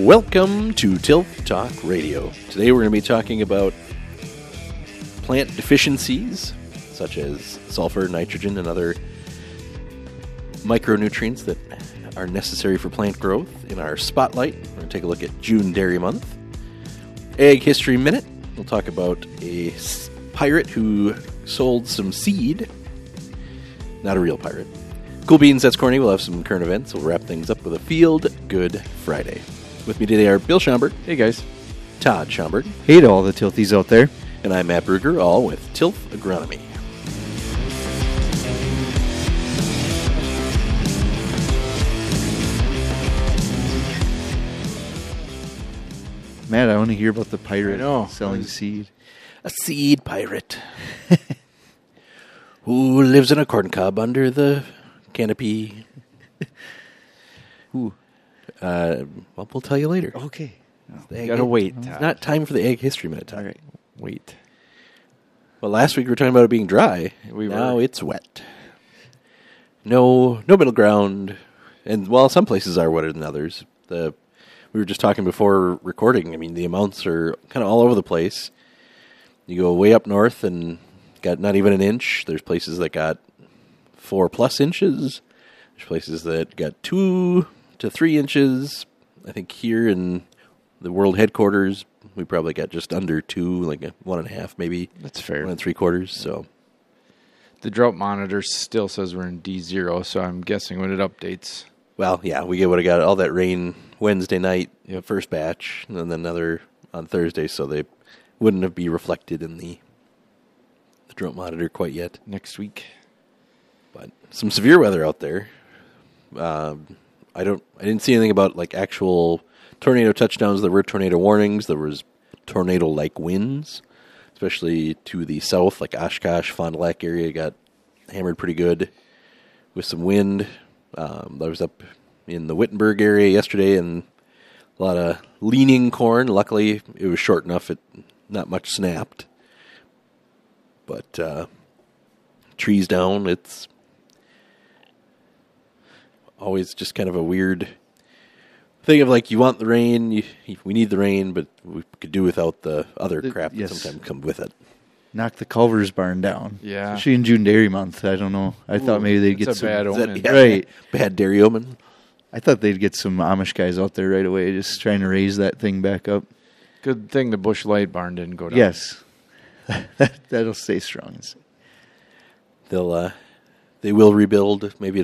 Welcome to Tilth Talk Radio. Today we're going to be talking about plant deficiencies, such as sulfur, nitrogen, and other micronutrients that are necessary for plant growth. In our spotlight, we're going to take a look at June Dairy Month. Egg History Minute, we'll talk about a pirate who sold some seed. Not a real pirate. Cool Beans, that's corny. We'll have some current events. We'll wrap things up with a Field Good Friday. With me today are Bill Schomburg. Hey, guys. Todd Schomburg. Hey to all the Tilthies out there. And I'm Matt Brugger, all with Tilth Agronomy. Matt, I want to hear about the pirate I know. selling seed. A seed pirate who lives in a corn cob under the canopy. Who? Well, we'll tell you later. Okay. You gotta wait. It's not time for the Egg History Minute, Todd. All right. Wait. Well, last week we were talking about it being dry. Now it's wet. No middle ground. And while some places are wetter than others, we were just talking before recording. I mean, the amounts are kind of all over the place. You go way up north and got not even an inch. There's places that got 4+ inches. There's places that got 2 to 3 inches. I think here in the world headquarters, we probably got just under 2, like 1.5 maybe. That's fair. 1 3/4. So The drought monitor still says we're in D0, so I'm guessing when it updates. well, yeah, we would have got all that rain Wednesday night, Yep. first batch, and then another on Thursday, so they wouldn't have be reflected in the drought monitor quite yet. Next week. But some severe weather out there. I didn't see anything about like actual tornado touchdowns. There were tornado warnings. There was tornado-like winds, especially to the south, like Oshkosh, Fond du Lac area got hammered pretty good with some wind. I was up in the Wittenberg area yesterday, and a lot of leaning corn. Luckily, it was short enough; not much snapped. But trees down. It's always just kind of a weird thing of like you want the rain, we need the rain, but we could do without the other crap that sometimes come with it. Knock the Culver's barn down. Yeah. Especially in June Dairy Month. I don't know. I thought maybe they'd get It's a some. bad omen. Right. Bad dairy omen. I thought they'd get some Amish guys out there right away just trying to raise that thing back up. Good thing the Bush Light barn didn't go down. Yes. That'll stay strong. They will rebuild. Maybe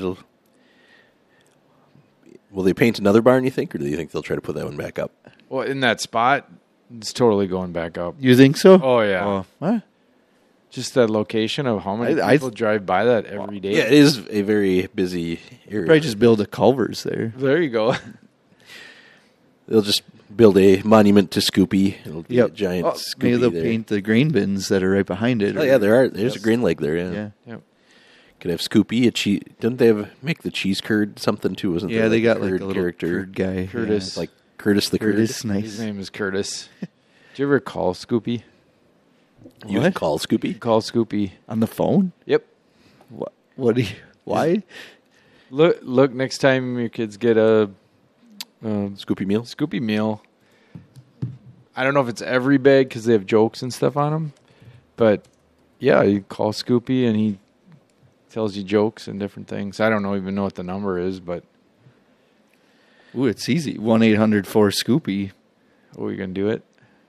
will they paint another barn, you think, or do you think they'll try to put that one back up? Well, in that spot, it's totally going back up. You think so? Oh, yeah. Oh, what? Just that location of how many people drive by that every day. Yeah, it is a very busy area. Probably just build a Culver's there. There you go. They'll just build a monument to Scoopy. It'll be a giant Scoopy maybe they'll there. paint the grain bins that are right behind it. Oh, yeah, there's a grain leg there, yeah. Yeah. Could have Scoopy, a cheese. Didn't they make the cheese curd something too? Wasn't there? Yeah, they got like a curd little character, curd guy. Curtis. like Curtis the Curtis, Curd. nice. His name is Curtis. Did you ever call Scoopy? You What? call Scoopy? Call Scoopy. On the phone? Yep. What do you... Why? Look, next time your kids get a Scoopy meal? Scoopy meal. I don't know if it's every bag because they have jokes and stuff on them. But, yeah, you call Scoopy and he tells you jokes and different things. I don't even know what the number is, but... Ooh, it's easy. 1-800-4-SCOOPY. Oh, you going to do it?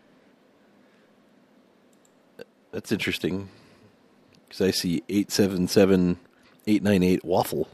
That's interesting. Because I see 877-898 waffle.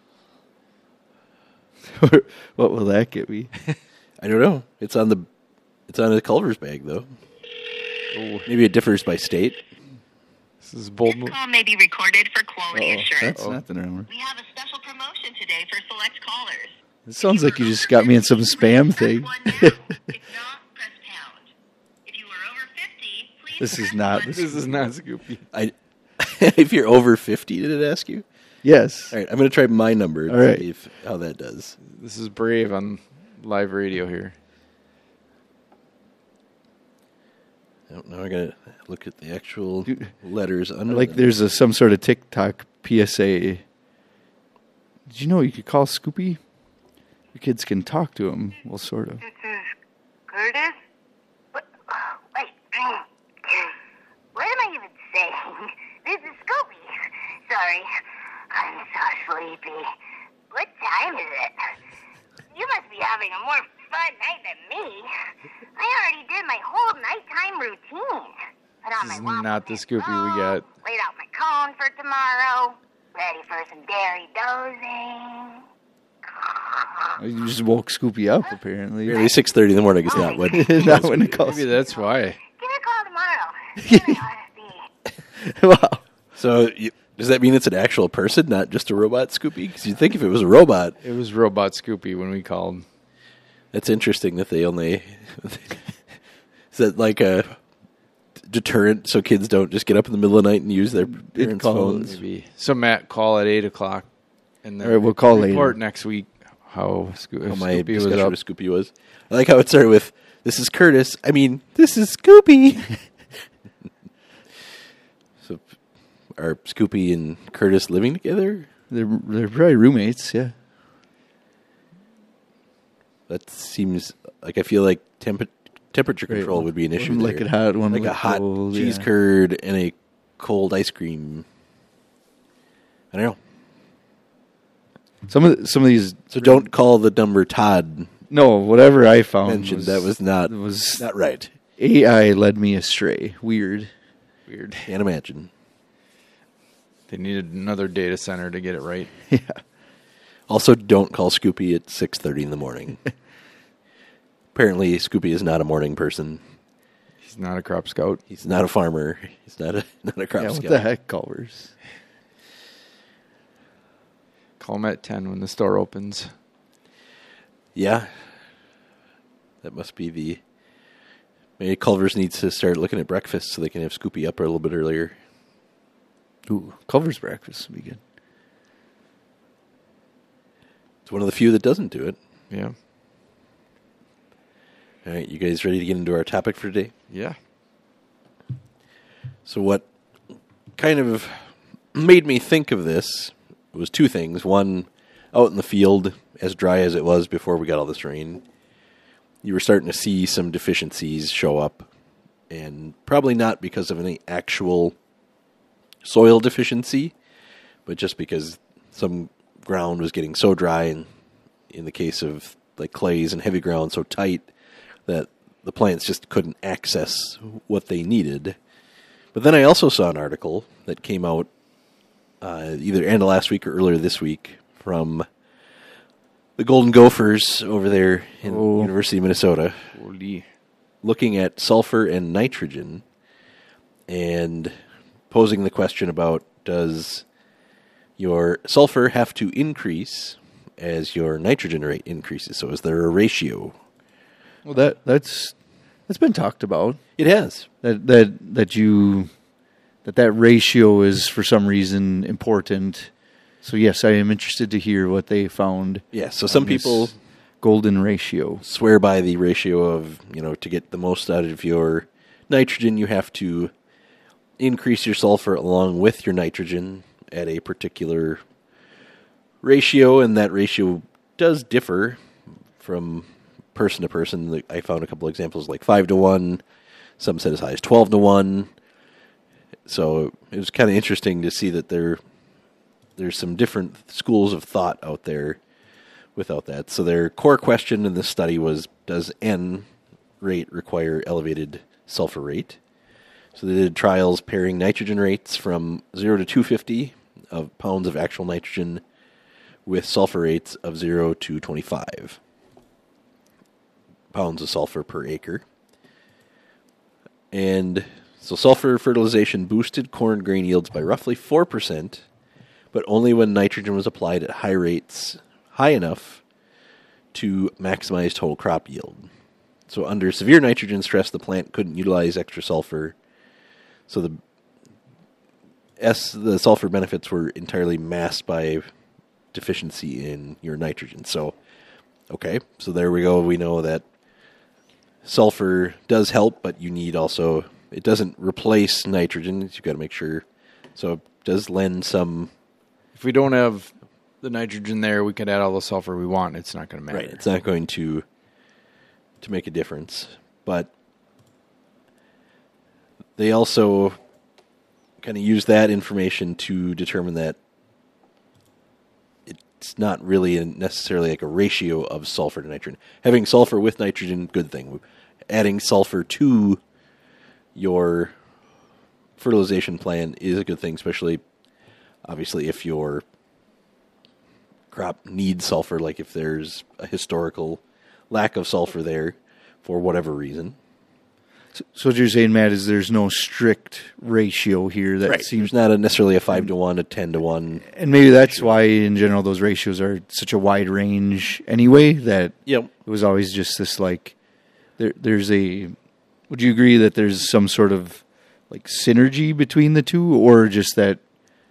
What will that get me? I don't know. It's on a Culver's bag though. Oh, Maybe it differs by state. this is bold. This call may be recorded for quality assurance. That's not the number. We have a special promotion today for select callers. It sounds like you just got me in some spam thing. Press 1 now. If not, press pound. If you are over 50, please This is press not- 1. This is not Scoopy. If you're over 50, did it ask you? Yes. All right, I'm going to try my number and All right. see how that does. This is Brave on live radio here. Now I got to look at the actual letters under. Like there's some sort of TikTok PSA. Did you know you could call Scoopy? Your kids can talk to him. Well, sort of. This is Scoopy. What time is it? You must be having a more fun night than me. I already did my whole nighttime routine. Put on This is my waffle not the cake Scoopy we roll, got. Laid out my cone for tomorrow. Ready for some dairy dozing. You just woke Scoopy up, apparently. Nearly 6:30 in the morning is not when. Not when it calls. Maybe that's why. Give me a call tomorrow. Then I ought to be. Wow. So does that mean it's an actual person, not just a robot Scoopy? Because you'd think if it was a robot, It was Robot Scoopy when we called. it's interesting that they only. Is that like a deterrent so kids don't just get up in the middle of the night and use their parents' calls. phones? Maybe. So Matt, call at 8 o'clock. And then All right, we'll call report later. next week how How Scoopy my was discussion up. with Scoopy was. I like how it started with, "This is Curtis." I mean, this is Scoopy. So, are Scoopy and Curtis living together? They're probably roommates, yeah. That seems like I feel like temperature Right. control would be an issue. One like there. it hot, one like a like hot cold, cheese yeah. curd and a cold ice cream. I don't know. Some of these. So don't call the number Todd No, whatever I found mentioned. That was not right. AI led me astray. Weird. Weird. Can't imagine. They needed another data center to get it right. Yeah. Also, don't call Scoopy at 6:30 in the morning. Apparently, Scoopy is not a morning person. He's not a crop scout. He's not a farmer. He's not a crop Yeah, scout. what the heck, Culvers? Call him at 10 when the store opens. Yeah, that must be the. Maybe Culver's needs to start looking at breakfast so they can have Scoopy up a little bit earlier. Ooh, Culver's breakfast would be good. It's one of the few that doesn't do it. Yeah. All right, you guys ready to get into our topic for today? Yeah. So what kind of made me think of this was two things. One, out in the field, as dry as it was before we got all this rain, you were starting to see some deficiencies show up, and probably not because of any actual soil deficiency, but just because some ground was getting so dry, and in the case of like clays and heavy ground, so tight that the plants just couldn't access what they needed. But then I also saw an article that came out either end of last week or earlier this week from the Golden Gophers over there in the University of Minnesota, Holy. looking at sulfur and nitrogen and posing the question about, does your sulfur have to increase as your nitrogen rate increases? So is there a ratio? Well, that's been talked about. It has. That ratio is for some reason important. So yes, I am interested to hear what they found. Yeah, so some on this people golden ratio. swear by the ratio of, to get the most out of your nitrogen, you have to increase your sulfur along with your nitrogen at a particular ratio, and that ratio does differ from person to person. I found a couple examples like 5-to-1, some said as high as 12-to-1. So it was kind of interesting to see that there's some different schools of thought out there without that. So their core question in this study was, does N rate require elevated sulfur rate? So they did trials pairing nitrogen rates from 0 to 250 of pounds of actual nitrogen with sulfur rates of 0 to 25 pounds of sulfur per acre. And so sulfur fertilization boosted corn grain yields by roughly 4%, but only when nitrogen was applied at high rates, high enough to maximize total crop yield. So under severe nitrogen stress, the plant couldn't utilize extra sulfur. So the sulfur benefits were entirely masked by deficiency in your nitrogen. So, okay, so there we go. We know that sulfur does help, but you need also, it doesn't replace nitrogen. You've got to make sure. So it does lend some. If we don't have the nitrogen there, we can add all the sulfur we want. It's not going to matter. Right, it's not going to make a difference. But they also kind of use that information to determine that it it's not really necessarily like a ratio of sulfur to nitrogen. Having sulfur with nitrogen, good thing. Adding sulfur to your fertilization plan is a good thing, especially, obviously, if your crop needs sulfur, like if there's a historical lack of sulfur there for whatever reason. So what you're saying, Matt, is there's no strict ratio here that seems There's not necessarily a 5-to-1, a 10-to-1. And maybe that's why, in general, those ratios are such a wide range anyway, that Yep. it was always just this, like, there's a... Would you agree that there's some sort of, like, synergy between the two, or just that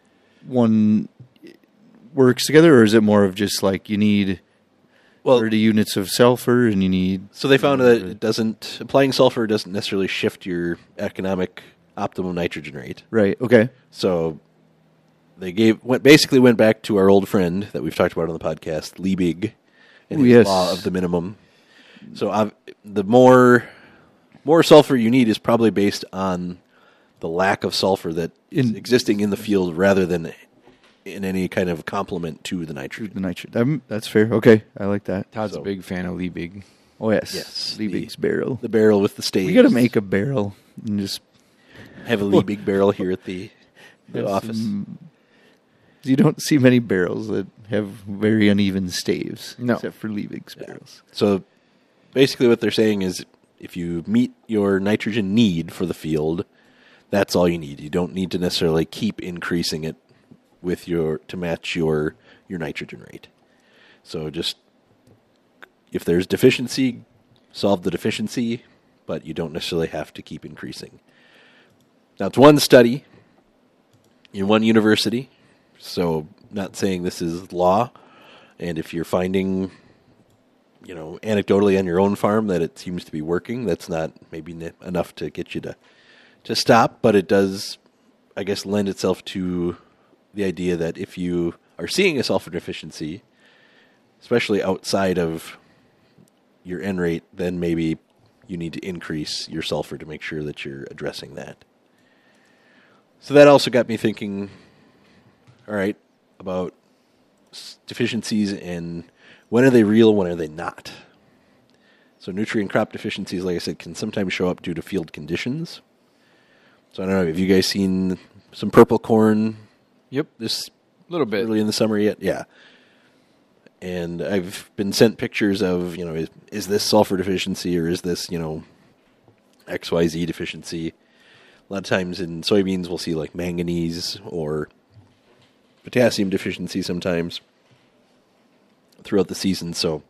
one works together, or is it more of just, like, you need 30 units of sulfur, and you need... So they found that it doesn't... Applying sulfur doesn't necessarily shift your economic optimum nitrogen rate. Right, okay. So they went back to our old friend that we've talked about on the podcast, Liebig, and his law of the minimum. So the more sulfur you need is probably based on the lack of sulfur that is existing in the field rather than in any kind of complement to the nitrogen. That's fair. Okay, I like that. Todd's a big fan of Liebig. Oh, yes. Yes. Liebig's barrel. The barrel with the staves. We got to make a barrel and just... have a Liebig barrel here at the office. You don't see many barrels that have very uneven staves, no, except for Liebig's barrels. So basically what they're saying is if you meet your nitrogen need for the field, that's all you need. You don't need to necessarily keep increasing it to match your nitrogen rate. So just if there's deficiency, solve the deficiency, but you don't necessarily have to keep increasing. Now, it's one study in one university, so not saying this is law. And if you're finding, anecdotally on your own farm that it seems to be working, that's not maybe enough to get you to stop, but it does, I guess, lend itself to the idea that if you are seeing a sulfur deficiency, especially outside of your N rate, then maybe you need to increase your sulfur to make sure that you're addressing that. So that also got me thinking, all right, about deficiencies and when are they real, when are they not? So nutrient crop deficiencies, like I said, can sometimes show up due to field conditions. So I don't know, have you guys seen some purple corn? Yep. This little bit early in the summer yet? Yeah. And I've been sent pictures of, is this sulfur deficiency or is this, XYZ deficiency? A lot of times in soybeans we'll see like manganese or potassium deficiency sometimes throughout the season. So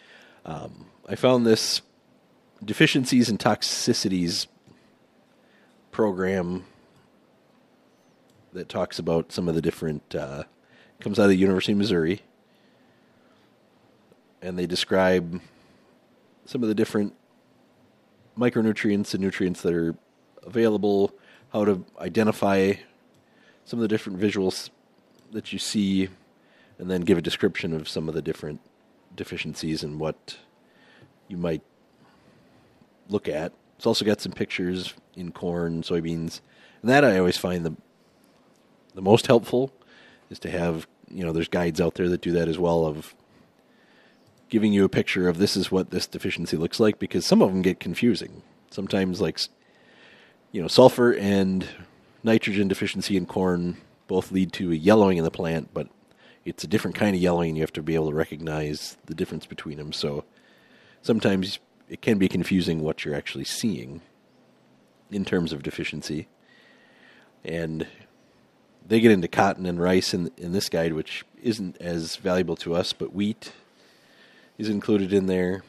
I found this deficiencies and toxicities program that talks about some of the different, comes out of the University of Missouri, and they describe some of the different micronutrients and nutrients that are available, how to identify some of the different visuals that you see, and then give a description of some of the different deficiencies and what you might look at. It's also got some pictures in corn, soybeans, and that I always find the most helpful is to have, there's guides out there that do that as well, of giving you a picture of this is what this deficiency looks like, because some of them get confusing. Sometimes, like, sulfur and nitrogen deficiency in corn both lead to a yellowing in the plant, but it's a different kind of yellowing, and you have to be able to recognize the difference between them. So sometimes it can be confusing what you're actually seeing in terms of deficiency. And they get into cotton and rice in this guide, which isn't as valuable to us, but wheat is included in there.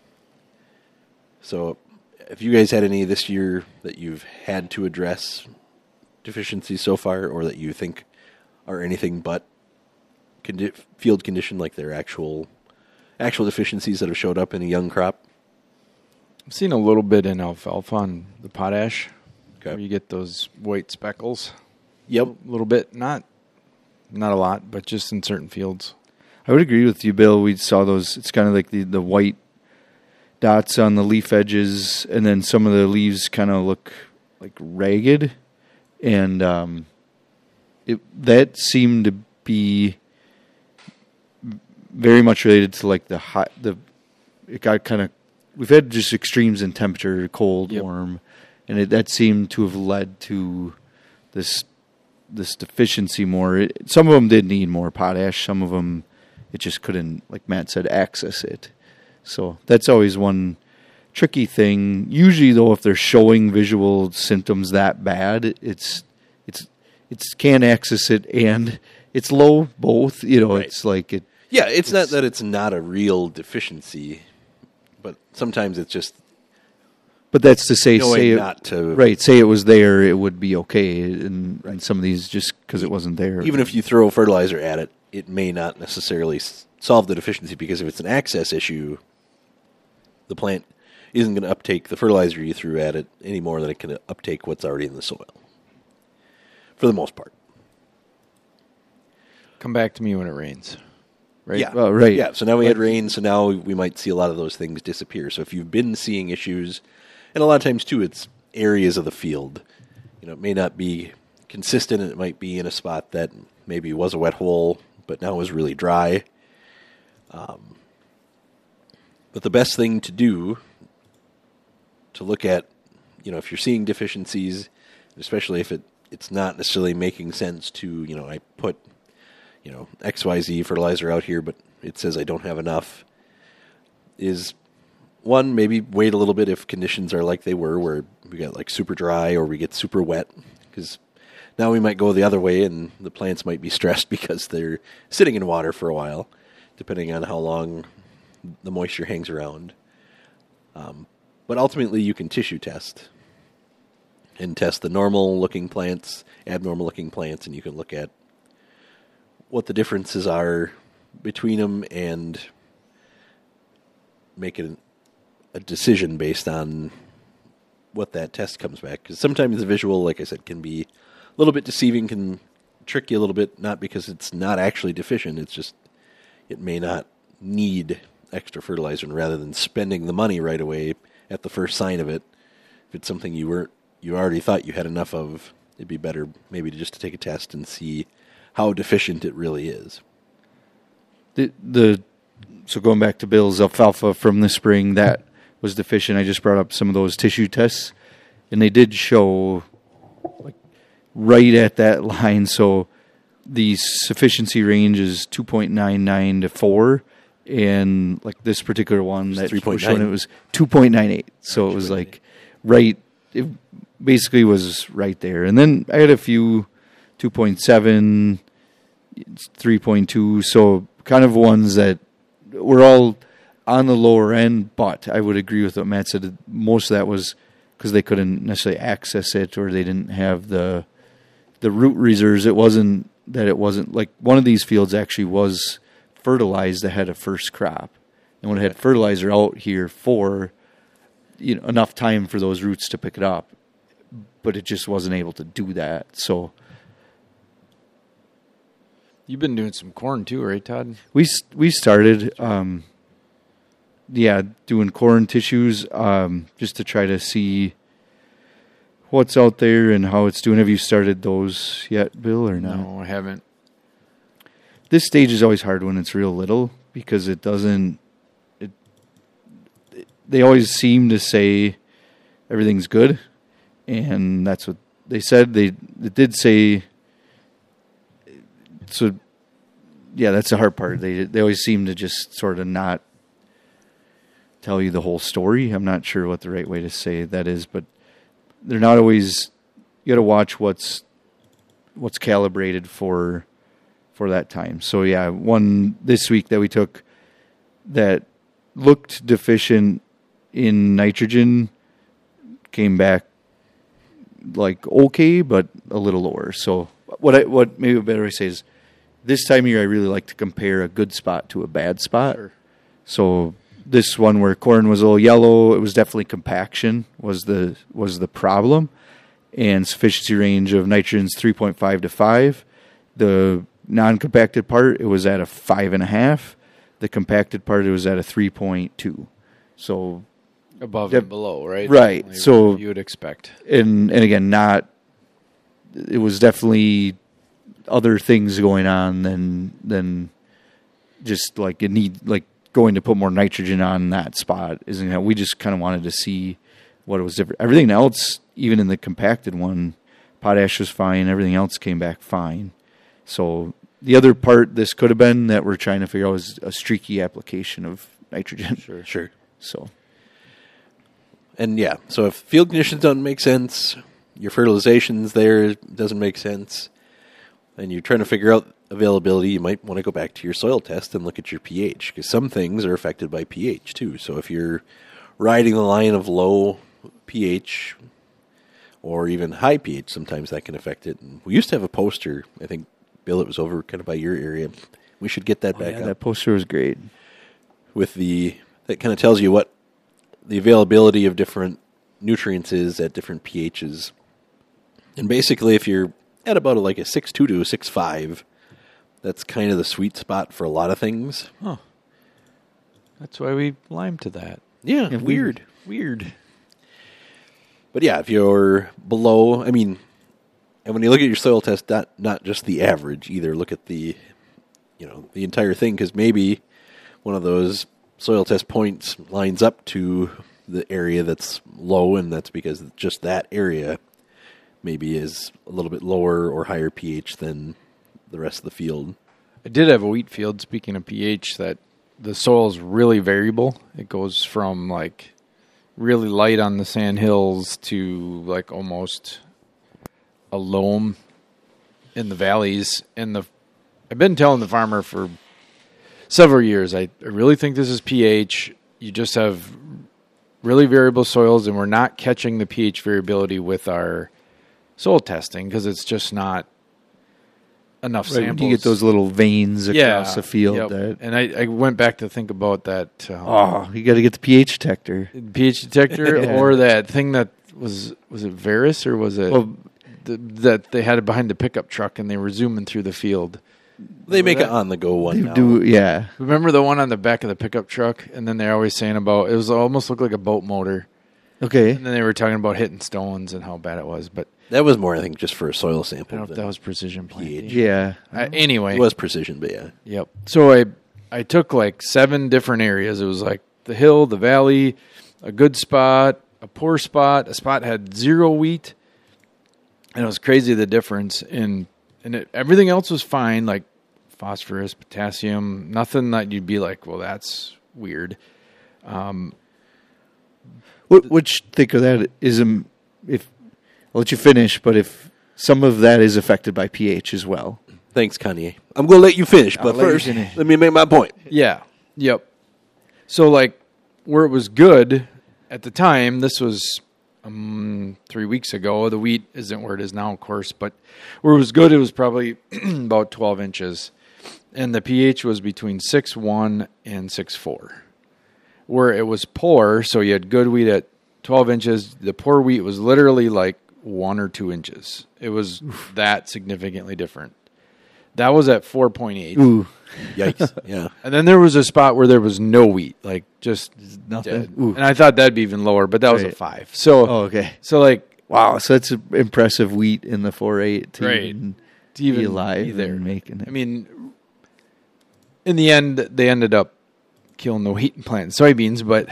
So have you guys had any this year that you've had to address deficiencies so far, or that you think are anything but field condition, like they're actual deficiencies that have showed up in a young crop? I've seen a little bit in alfalfa on the potash, okay, where you get those white speckles. Yep. A little bit, not a lot, but just in certain fields. I would agree with you, Bill. We saw those. It's kind of like the white dots on the leaf edges, and then some of the leaves kind of look like ragged, and that seemed to be very much related to like it got kind of, we've had just extremes in temperature, cold, warm, and that seemed to have led to this deficiency more. Some of them did need more potash. Some of them, it just couldn't, like Matt said, access it. So that's always one tricky thing. Usually, though, if they're showing visual symptoms that bad, it's can't access it and it's low both. Right. It's like it. Yeah, it's not that it's not a real deficiency, but sometimes it's just. But that's to say, say it was there, it would be okay. And some of these, just because it wasn't there. Even if you throw fertilizer at it, it may not necessarily solve the deficiency, because if it's an access issue, the plant isn't going to uptake the fertilizer you threw at it any more than it can uptake what's already in the soil, for the most part. Come back to me when it rains. Right? Yeah. Right. Yeah. So now we had rain, so now we might see a lot of those things disappear. So if you've been seeing issues, and a lot of times too, it's areas of the field. It may not be consistent, and it might be in a spot that maybe was a wet hole, but now is really dry. But the best thing to do to look at, if you're seeing deficiencies, especially if it's not necessarily making sense to, I put, XYZ fertilizer out here, but it says I don't have enough, is one, maybe wait a little bit if conditions are like they were, where we got like super dry or we get super wet, because now we might go the other way and the plants might be stressed because they're sitting in water for a while, depending on how long the moisture hangs around. But ultimately you can tissue test and test the normal looking plants, abnormal looking plants, and you can look at what the differences are between them and make a decision based on what that test comes back. Because sometimes the visual, like I said, can be a little bit deceiving, can trick you a little bit, not because it's not actually deficient, it's just it may not need extra fertilizer, and rather than spending the money right away at the first sign of it, if it's something you already thought you had enough of, it'd be better maybe just to take a test and see how deficient it really is. So going back to Bill's alfalfa from the spring, that was deficient. I just brought up some of those tissue tests, and they did show like right at that line. So the sufficiency range is 2.99 to 4, and like this particular one that was shown, it was 2.98. So it was like right. It basically was right there. And then I had a few 2.7, 3.2. So kind of ones that were all on the lower end, but I would agree with what Matt said. Most of that was because they couldn't necessarily access it, or they didn't have the root reserves. It wasn't like one of these fields actually was fertilized ahead of first crop, and when it had fertilizer out here for enough time for those roots to pick it up, but it just wasn't able to do that. So you've been doing some corn too, right, Todd? We started, doing corn tissues, just to try to see what's out there and how it's doing. Have you started those yet, Bill, or not? No, I haven't. This stage is always hard when it's real little, because it doesn't. They always seem to say everything's good, and that's what they said. It did say. So, yeah, that's the hard part. They always seem to just sort of not tell you the whole story. I'm not sure what the right way to say that is, but they're not always. You got to watch what's calibrated for that time. So yeah, one this week that we took that looked deficient in nitrogen came back like okay, but a little lower. So what maybe a better way to say is, this time of year I really like to compare a good spot to a bad spot. Sure. So this one where corn was a little yellow, it was definitely compaction was the problem, and sufficiency range of nitrogen's 3.5 to 5. The non-compacted part, it was at a 5.5. The compacted part, it was at a 3.2. So above and below, right? Right. Like so you would expect. And again, it was definitely other things going on than just like it need like going to put more nitrogen on that spot. Isn't it? We just kind of wanted to see what was different. Everything else, even in the compacted one, potash was fine. Everything else came back fine. So the other part this could have been that we're trying to figure out is a streaky application of nitrogen. Sure. So, and yeah, so if field conditions don't make sense, your fertilization's there doesn't make sense, and you're trying to figure out availability, you might want to go back to your soil test and look at your pH, because some things are affected by pH too. So if you're riding the line of low pH or even high pH, sometimes that can affect it. And we used to have a poster, I think, Bill, it was over kind of by your area. We should get that back up. That poster was great. With that kind of tells you what the availability of different nutrients is at different pHs. And basically, if you're at about like a 6.2 to a 6.5, that's kind of the sweet spot for a lot of things. Huh. That's why we lime to that. Yeah, weird. But yeah, if you're below, I mean, and when you look at your soil test, not just the average either, look at the entire thing, because maybe one of those soil test points lines up to the area that's low, and that's because just that area maybe is a little bit lower or higher pH than the rest of the field. I did have a wheat field, speaking of pH, that the soil is really variable. It goes from like really light on the sand hills to like almost a loam in the valleys. And I've been telling the farmer for several years, I really think this is pH. You just have really variable soils, and we're not catching the pH variability with our soil testing because it's just not enough samples. You get those little veins across the field. Yep. That, and I went back to think about that. you got to get the pH detector. pH detector or that thing that was it Varus or was it that they had it behind the pickup truck and they were zooming through the field? They make an on-the-go one now. Yeah. Remember the one on the back of the pickup truck? And then they're always saying about, it was almost looked like a boat motor. Okay. And then they were talking about hitting stones and how bad it was. But that was more, I think, just for a soil I sample. don't know if that was precision planting. Yeah. Anyway. It was precision, but yeah. Yep. So I took like 7 different areas. It was like the hill, the valley, a good spot, a poor spot. A spot had 0 wheat. And it was crazy the difference in, everything else was fine, like phosphorus, potassium, nothing that you'd be like, well, that's weird. Which think of that is if I'll let you finish, but if some of that is affected by pH as well. Thanks, Kanye. I'm going to let you finish, but first, let me make my point. Yeah. Yep. So, like, where it was good at the time, this was 3 weeks ago. The wheat isn't where it is now, of course, but where it was good, it was probably about 12 inches. And the pH was between 6.1 and 6.4. Where it was poor, so you had good wheat at 12 inches. The poor wheat was literally like 1 or 2 inches. It was that significantly different. That was at 4.8. Ooh. Yikes. Yeah. And then there was a spot where there was no wheat, like just nothing. dead. And I thought that'd be even lower, but that was a 5. So, okay. So like, wow. So that's impressive wheat in the 4.8 to right. even To be alive be there. and making it. I mean, in the end, they ended up killing the wheat and planting soybeans, but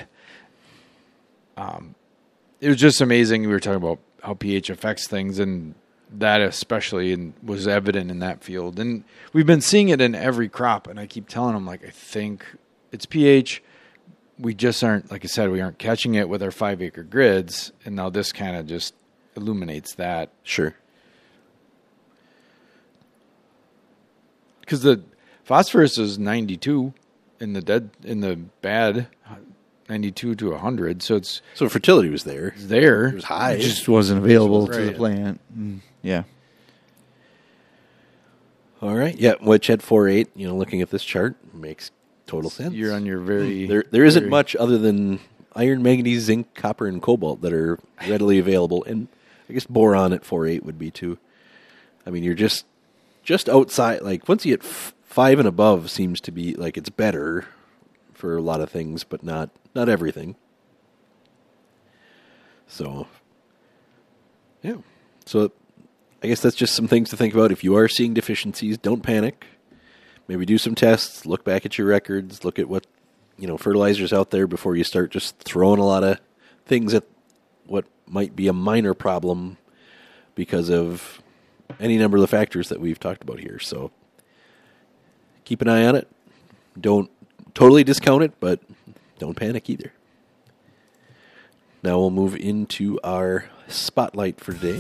it was just amazing. We were talking about how pH affects things, and that especially was evident in that field. And we've been seeing it in every crop, and I keep telling them, like, I think it's pH. We just aren't, like I said, we aren't catching it with our 5-acre grids, and now this kind of just illuminates that. Sure. Because the phosphorus is 92 in the bad, 92 to 100. So fertility was there. It's there. It was high. It just wasn't available to Right. the plant. Yeah. All right. Yeah. Which at 4.8, looking at this chart makes total sense. You're on your very... There isn't much other than iron, manganese, zinc, copper, and cobalt that are readily available. And I guess boron at 4.8 would be too. I mean, you're just outside. Like once you hit 5 and above seems to be like it's better for a lot of things, but not everything. So, yeah. So I guess that's just some things to think about. If you are seeing deficiencies, don't panic. maybe do some tests, look back at your records, look at what, fertilizers out there before you start just throwing a lot of things at what might be a minor problem because of any number of the factors that we've talked about here. So keep an eye on it. Don't totally discount it, but don't panic either. Now we'll move into our spotlight for today.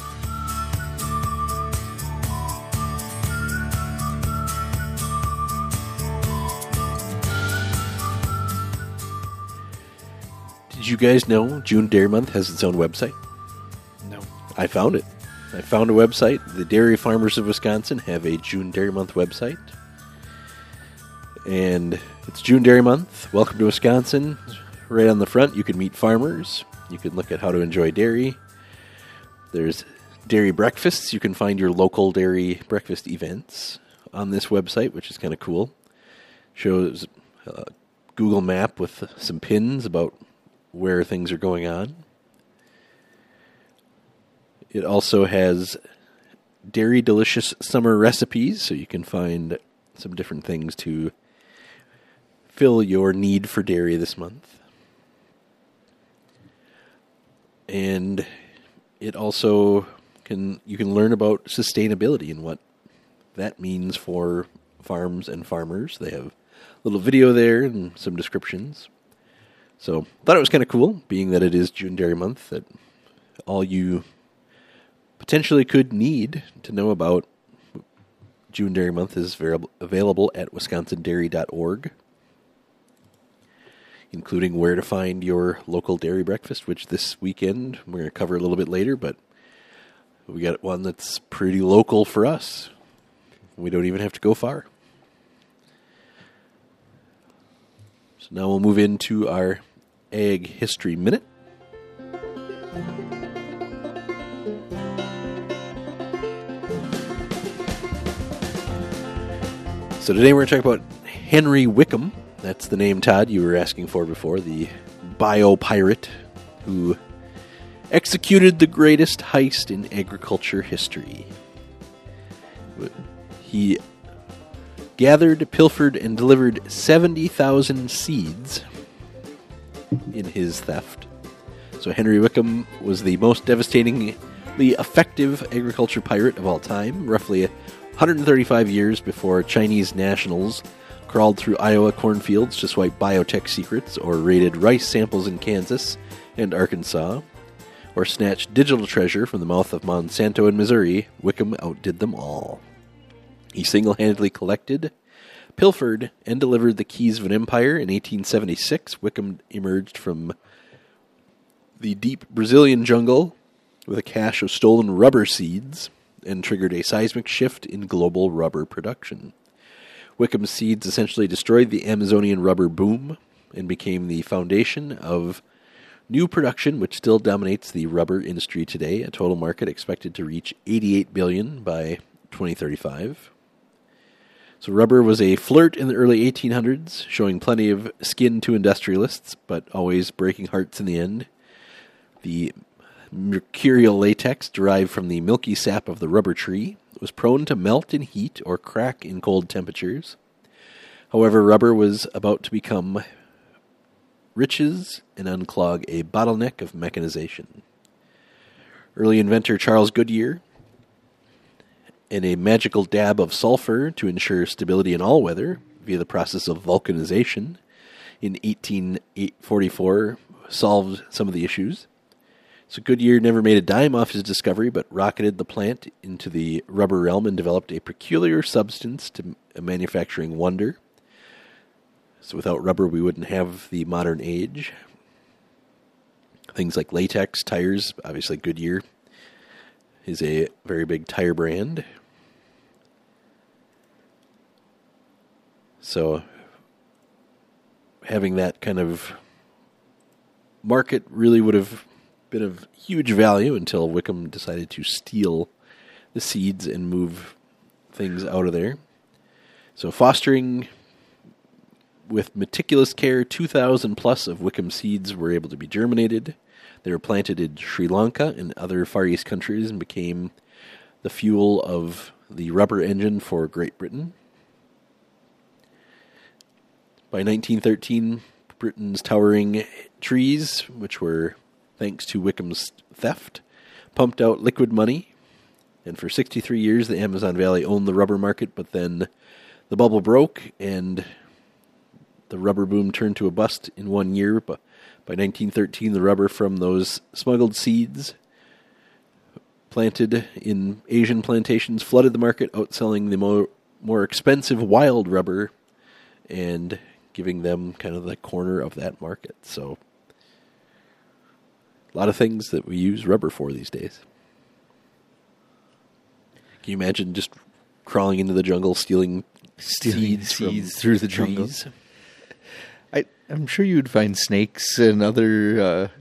Did you guys know June Dairy Month has its own website? No. I found it. I found a website. The Dairy Farmers of Wisconsin have a June Dairy Month website. And it's June Dairy Month. Welcome to Wisconsin. Right on the front, you can meet farmers. You can look at how to enjoy dairy. There's dairy breakfasts. You can find your local dairy breakfast events on this website, which is kind of cool. Shows a Google map with some pins about where things are going on. It also has dairy delicious summer recipes, so you can find some different things to fill your need for dairy this month. And it also you can learn about sustainability and what that means for farms and farmers. They have a little video there and some descriptions. So thought it was kind of cool, being that it is June Dairy Month, that all you potentially could need to know about June Dairy Month is available at wisconsindairy.org, including where to find your local dairy breakfast, which this weekend we're going to cover a little bit later, but we got one that's pretty local for us. We don't even have to go far. So now we'll move into our Ag History Minute. So today we're going to talk about Henry Wickham. That's the name, Todd, you were asking for before, the bio-pirate who executed the greatest heist in agriculture history. He gathered, pilfered, and delivered 70,000 seeds in his theft. So Henry Wickham was the most devastatingly effective agriculture pirate of all time, roughly 135 years before Chinese nationals crawled through Iowa cornfields to swipe biotech secrets, or raided rice samples in Kansas and Arkansas, or snatched digital treasure from the mouth of Monsanto in Missouri. Wickham outdid them all. He single-handedly collected, pilfered, and delivered the keys of an empire. In 1876, Wickham emerged from the deep Brazilian jungle with a cache of stolen rubber seeds and triggered a seismic shift in global rubber production. Wickham's seeds essentially destroyed the Amazonian rubber boom and became the foundation of new production, which still dominates the rubber industry today, a total market expected to reach $88 billion by 2035. So rubber was a flirt in the early 1800s, showing plenty of skin to industrialists, but always breaking hearts in the end. The mercurial latex, derived from the milky sap of the rubber tree, was prone to melt in heat or crack in cold temperatures. However, rubber was about to become riches and unclog a bottleneck of mechanization. Early inventor Charles Goodyear, and a magical dab of sulfur to ensure stability in all weather via the process of vulcanization in 1844, solved some of the issues. So Goodyear never made a dime off his discovery, but rocketed the plant into the rubber realm and developed a peculiar substance to a manufacturing wonder. So without rubber, we wouldn't have the modern age. Things like latex, tires, obviously Goodyear is a very big tire brand. So having that kind of market really would have been of huge value until Wickham decided to steal the seeds and move things out of there. So fostering with meticulous care, 2,000 plus of Wickham seeds were able to be germinated. They were planted in Sri Lanka and other Far East countries and became the fuel of the rubber engine for Great Britain. By 1913, Britain's towering trees, which were thanks to Wickham's theft, pumped out liquid money. And for 63 years, the Amazon Valley owned the rubber market, but then the bubble broke and the rubber boom turned to a bust in 1 year. But by 1913, the rubber from those smuggled seeds planted in Asian plantations flooded the market, outselling the more expensive wild rubber and giving them kind of the corner of that market. So a lot of things that we use rubber for these days. Can you imagine just crawling into the jungle, stealing seeds through the trees? jungle? I'm sure you would find snakes and other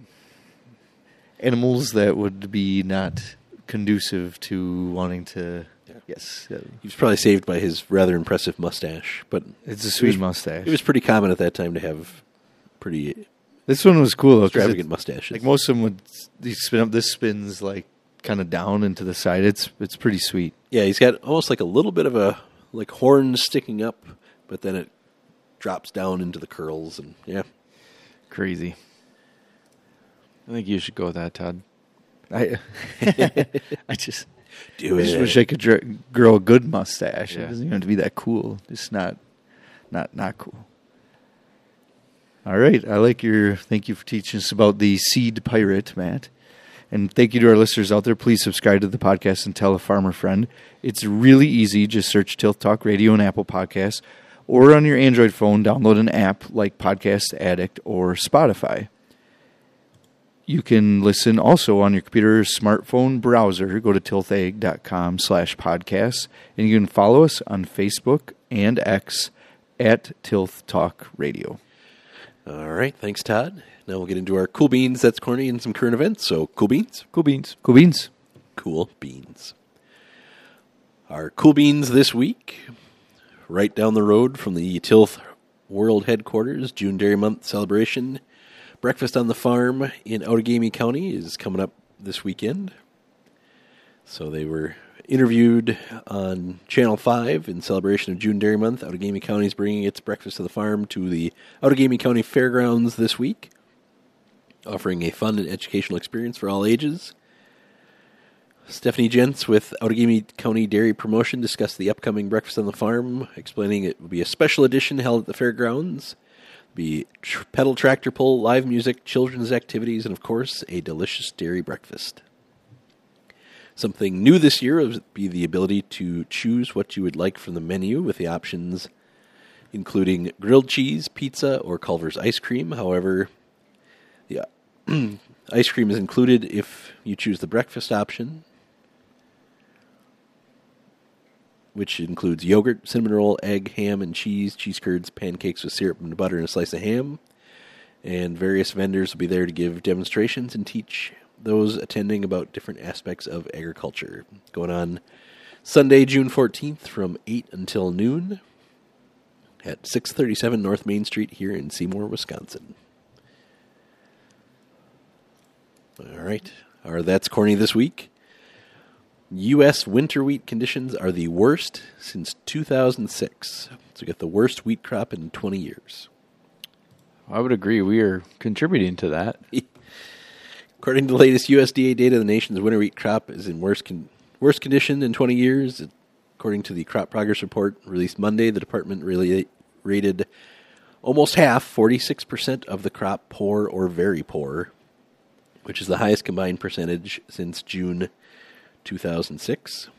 animals that would be not conducive to wanting to. Yeah. Yes, he was probably saved by his rather impressive mustache, but it's a sweet mustache. It was pretty common at that time to have pretty. This one was cool, though, extravagant mustaches. Like most of them would spin up. This spins like kind of down into the side. It's pretty sweet. Yeah, he's got almost like a little bit of a like horns sticking up, but then it drops down into the curls, and yeah, crazy. I think you should go with that, Todd. I just wish I could grow a good mustache. Yeah. It doesn't even have to be that cool. Just not cool. All right, thank you for teaching us about the seed pirate, Matt. And thank you to our listeners out there. Please subscribe to the podcast and tell a farmer friend. It's really easy. Just search Tilth Talk Radio and Apple Podcasts. Or on your Android phone, download an app like Podcast Addict or Spotify. You can listen also on your computer or smartphone browser. Go to tilthag.com/podcasts. And you can follow us on Facebook and X at Tilth Talk Radio. All right. Thanks, Todd. Now we'll get into our Cool Beans, That's Corny, and some current events. So, Cool Beans? Cool Beans. Cool Beans. Cool Beans. Our Cool Beans this week, right down the road from the Tilth World Headquarters, June Dairy Month celebration. Breakfast on the Farm in Outagamie County is coming up this weekend. So they were interviewed on Channel 5 in celebration of June Dairy Month. Outagamie County is bringing its Breakfast on the Farm to the Outagamie County Fairgrounds this week, offering a fun and educational experience for all ages. Stephanie Gentz with Outagamie County Dairy Promotion discussed the upcoming Breakfast on the Farm, explaining it will be a special edition held at the fairgrounds. Be pedal tractor pull, live music, children's activities, and of course, a delicious dairy breakfast. Something new this year will be the ability to choose what you would like from the menu, with the options including grilled cheese, pizza, or Culver's ice cream. However, the ice cream is included if you choose the breakfast option, which includes yogurt, cinnamon roll, egg, ham, and cheese curds, pancakes with syrup and butter, and a slice of ham. And various vendors will be there to give demonstrations and teach those attending about different aspects of agriculture. Going on Sunday, June 14th from 8 until noon at 637 North Main Street here in Seymour, Wisconsin. All right. Our That's Corny this week. U.S. winter wheat conditions are the worst since 2006. So we got the worst wheat crop in 20 years. I would agree. We are contributing to that. According to the latest USDA data, the nation's winter wheat crop is in worst condition in 20 years. According to the Crop Progress Report released Monday, the department rated almost half, 46% of the crop poor or very poor, which is the highest combined percentage since June 2006.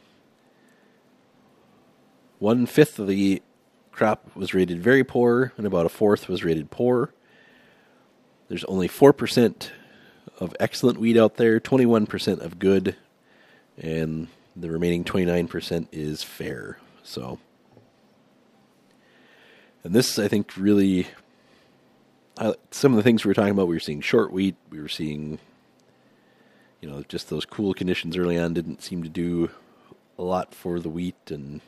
1/5 of the crop was rated very poor, and about 1/4 was rated poor. There's only 4% of excellent wheat out there, 21% of good, and the remaining 29% is fair. So, and this, I think, really, some of the things we were talking about, we were seeing short wheat, we were seeing, just those cool conditions early on didn't seem to do a lot for the wheat, and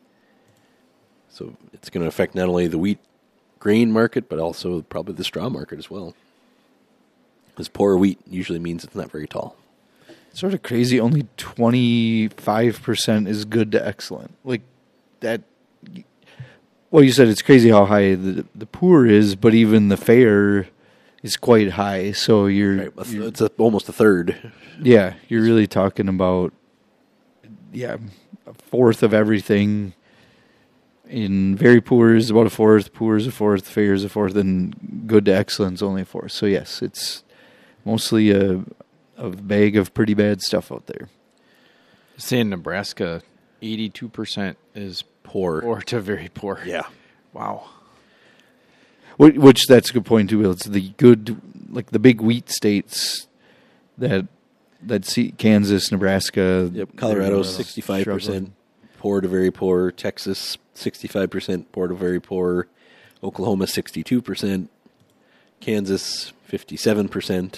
so it's going to affect not only the wheat grain market, but also probably the straw market as well. Because poor wheat usually means it's not very tall. Sort of crazy. Only 25% is good to excellent. Like that. Well, you said it's crazy how high the poor is, but even the fair is quite high. So It's almost a third. Yeah, you're really talking about a fourth of everything. In very poor is about a fourth, poor is a fourth, fair is a fourth, and good to excellence only a fourth. So yes, it's mostly a bag of pretty bad stuff out there. Say in Nebraska, 82% is Poor. Or to very poor. Yeah. Wow. Which that's a good point too. It's the good, like the big wheat states that see Kansas, Nebraska. Yep. Colorado 65% poor to very poor. Texas 65% poor to very poor. Oklahoma 62%. Kansas 57%.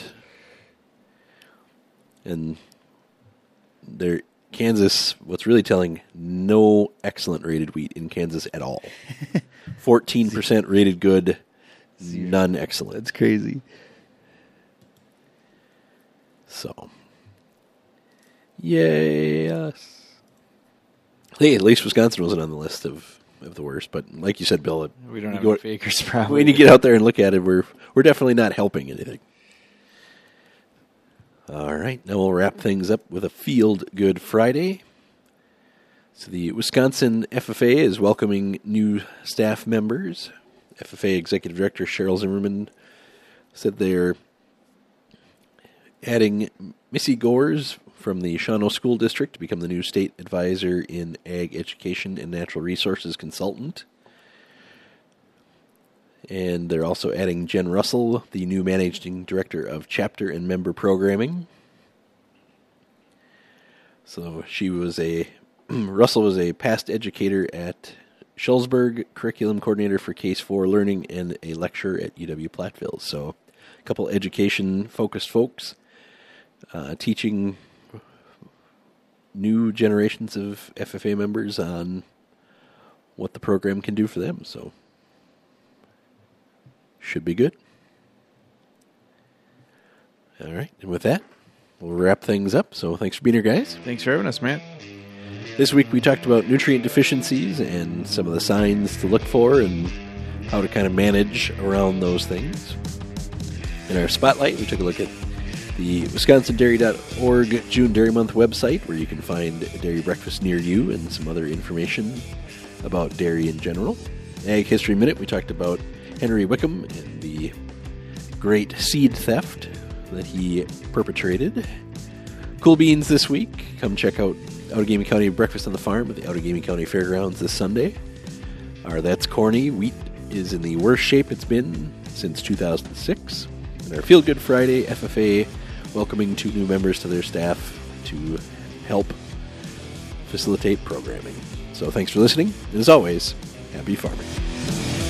And Kansas, what's really telling, no excellent rated wheat in Kansas at all. 14% rated good, none excellent. That's crazy. So, yes. Hey, at least Wisconsin wasn't on the list of the worst. But like you said, Bill, we don't have any fakers probably. When you get out there and look at it, we're definitely not helping anything. All right, now we'll wrap things up with a Field Good Friday. So the Wisconsin FFA is welcoming new staff members. FFA Executive Director Cheryl Zimmerman said they're adding Missy Gores from the Shawano School District to become the new state advisor in ag education and natural resources consultant. And they're also adding Jen Russell, the new managing director of chapter and member programming. So Russell was a past educator at Schulzberg, curriculum coordinator for Case 4 Learning, and a lecturer at UW Platteville. So a couple education-focused folks teaching new generations of FFA members on what the program can do for them. So should be good. All right, and with that, we'll wrap things up. So thanks for being here, guys. Thanks for having us, man. This week we talked about nutrient deficiencies and some of the signs to look for and how to kind of manage around those things. In our spotlight, we took a look at the WisconsinDairy.org June Dairy Month website, where you can find a dairy breakfast near you and some other information about dairy in general. Ag History Minute, we talked about Henry Wickham and the great seed theft that he perpetrated. Cool Beans this week. Come check out Outagamie County Breakfast on the Farm at the Outagamie County Fairgrounds this Sunday. Our That's Corny wheat is in the worst shape it's been since 2006. And our Feel Good Friday, FFA welcoming 2 new members to their staff to help facilitate programming. So thanks for listening. And as always, happy farming.